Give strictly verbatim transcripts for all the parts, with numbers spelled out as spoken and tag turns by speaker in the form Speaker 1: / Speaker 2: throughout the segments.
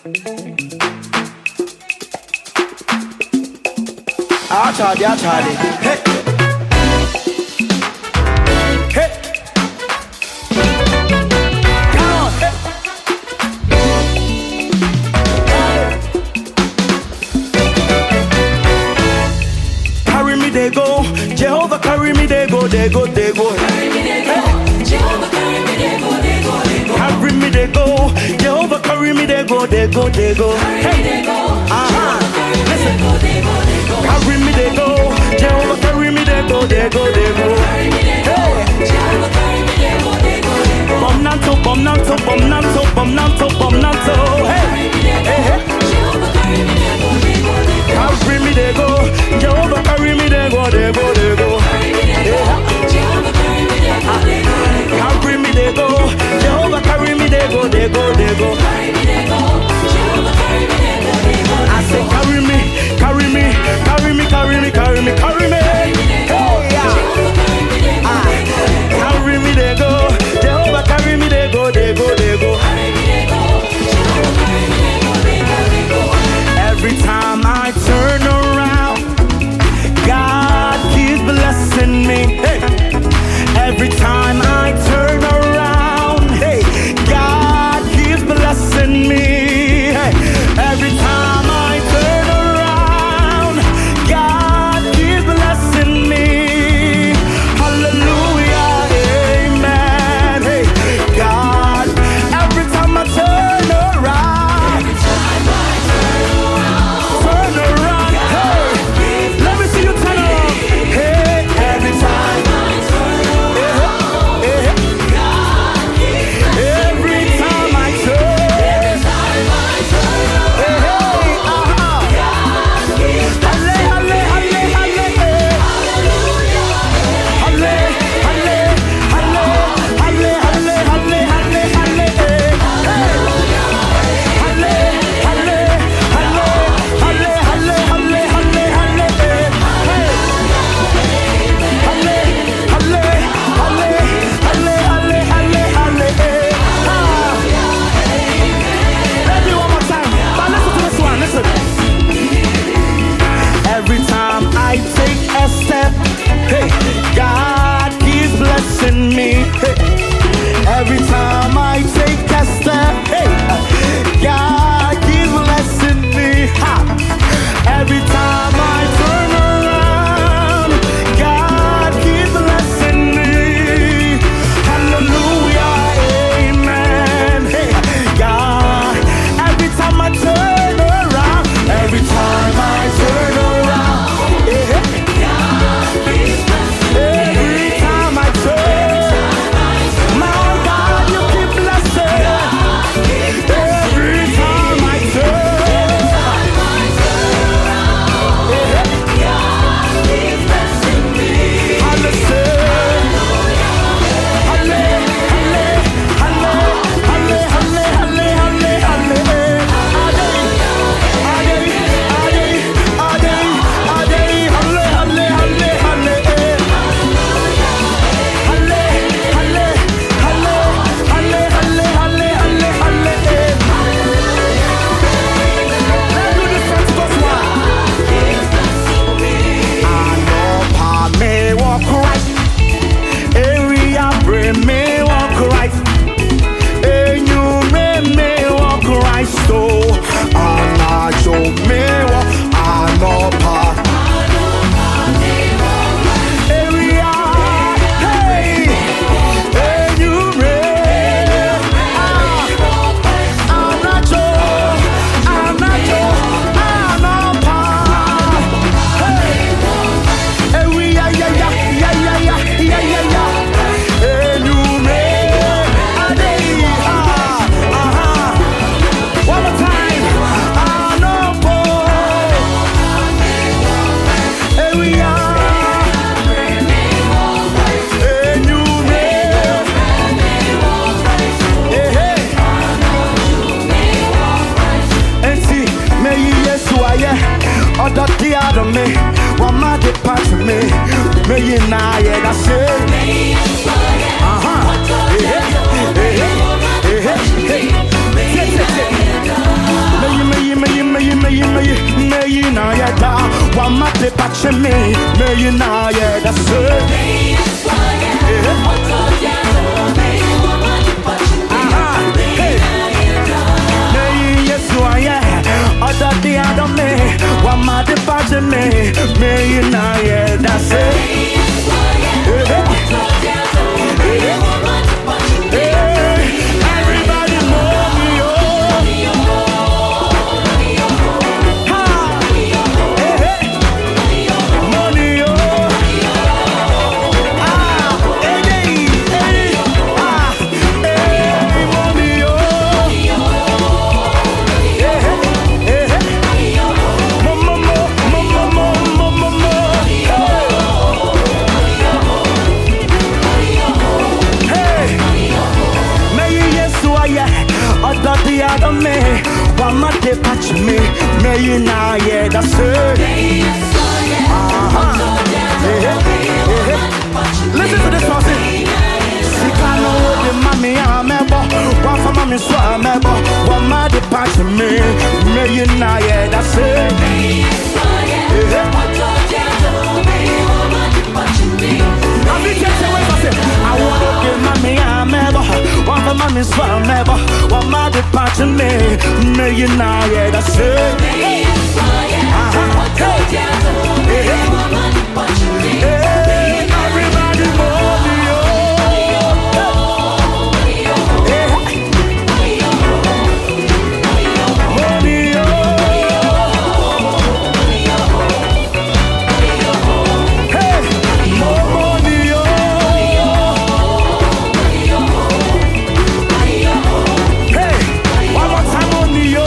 Speaker 1: Ah, Charlie, ah, Charlie. Hey. Hey. Come on. Hey. Carry me, they go. Jehovah, carry me, they go, they go, they go.
Speaker 2: Carry me, they go. Jehovah, carry me, they go, they go, they go.
Speaker 1: Carry me, they go. Jehovah, carry me, they go, they go, they go.
Speaker 2: Carry me, they go.
Speaker 1: Uh-huh.
Speaker 2: Listen. They go, they go, they go.
Speaker 1: Carry me, they go. Jehovah, carry me, they go, they go, they go.
Speaker 2: Carry me, they go. Jehovah, carry me, they go, they go, they go.
Speaker 1: Bum nanto, bum nanto, bum nanto, bum nanto, bum nanto. Hey,
Speaker 2: Carry me, they go.
Speaker 1: hey,
Speaker 2: Jehovah, carry me, they go, they go, they go.
Speaker 1: carry me, they go. Jehovah, carry me, they go, they go, they go.
Speaker 2: Carry me, they go. Jehovah, carry me, they go, they go, they go.
Speaker 1: Carry me, they go. Jehovah, carry me, they go, they go, they go.
Speaker 2: Carry me, they go. Jehovah, carry me, they go, they go.
Speaker 1: I say, carry me, carry me, carry me, carry me, carry me, carry me. Hey, yeah. Carry me, they go. Jehovah, carry me, they go, they go, they go. Every time I turn around, God keeps blessing me. Hey. Every time I turn around, hey, God keeps blessing me. Hey. Every time I turn around, God keeps blessing me. Hallelujah, amen. Hey, God, every time I turn around, turn around, hey, let me see you turn around. Hey, every time, hey, hey, every time I turn, hey, hey, uh-huh. Halle, halle, halle, halle, hey. Halle, halle, halle, halle, halle, halle, halle, halle, hey. Halle, halle, halle, halle, halle, halle, halle, halle, hey. Halle, halle, halle, halle, halle, halle, halle, hey. Ah. Let me one more time. But listen to this one, listen. Every time I take a step, hey, God keeps blessing me. Hey. Every time I take a step, hey, God keeps blessing me. Ha. Every time I turn around, God keeps blessing me. Hallelujah, amen. Hey, God, every time I turn around, every time I turn around, yeah, every time I turn, my God, you keep blessing. Every time I turn, Other the other me, one my depart to me. May you now, yeah, that's it. Uh huh. Hey, hey, hey, hey, hey, hey. touching me, may you now, yeah, that's it. Other the other me, what my departing me, may you now, yeah, that's it. Everybody money, oh, ha, money, oh, ah, hey, hey, ah, hey, money, oh, the other me, one more day patch me, may you now, yeah, that's it. Uh-huh. Listen to this one, see, can know the mommy, I'm a boy, one for mommy, so I'm a boy, one more day patch me, may you now, yeah, that's it. I want to give mommy, I'm a boy, one for mommy, so I'm a boy, one more day patch me, may you now, yeah, that's it. Everybody money, oh, money, oh, hey, more money, oh, hey, one more time, money, oh.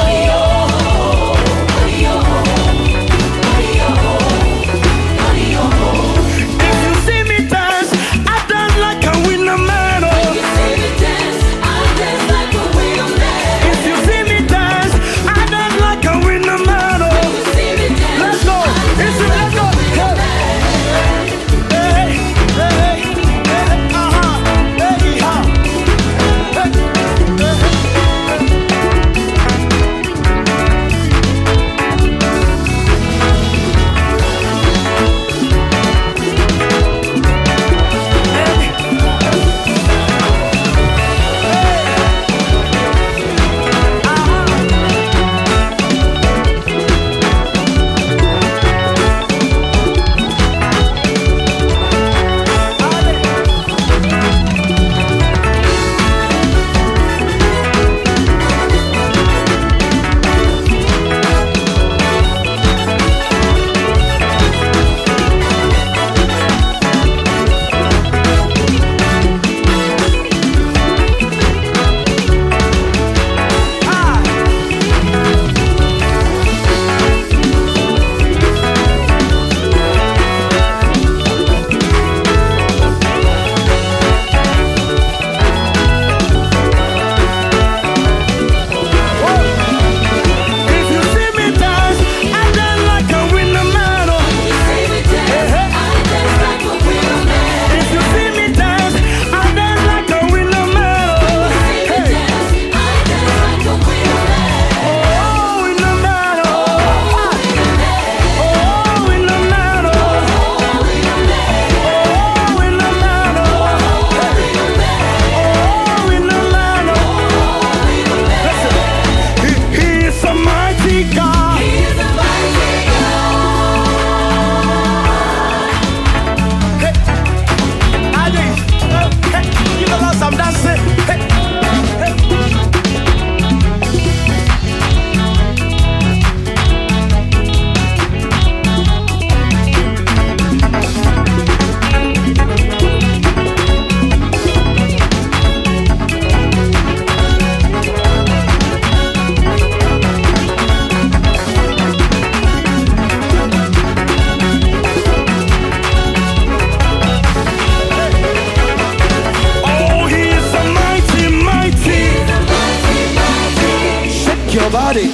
Speaker 1: body.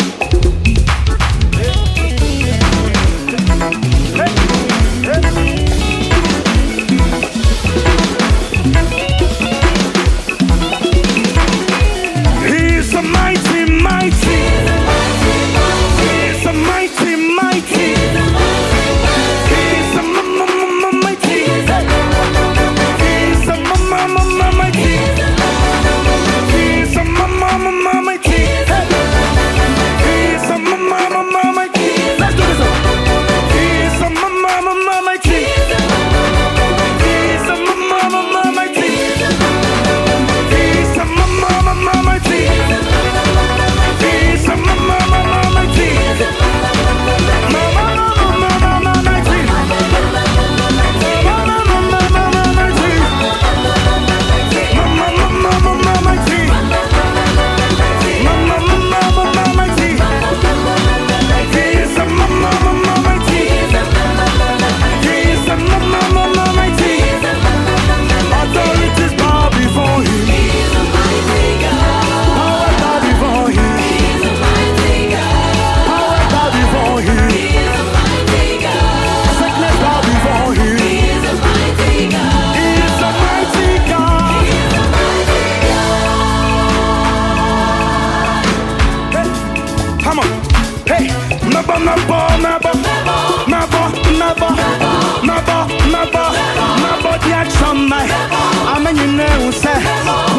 Speaker 1: He's a mighty, mighty. He's a mighty, mighty. never, never, never, never, never, never, never, the action, I mean, you know, say.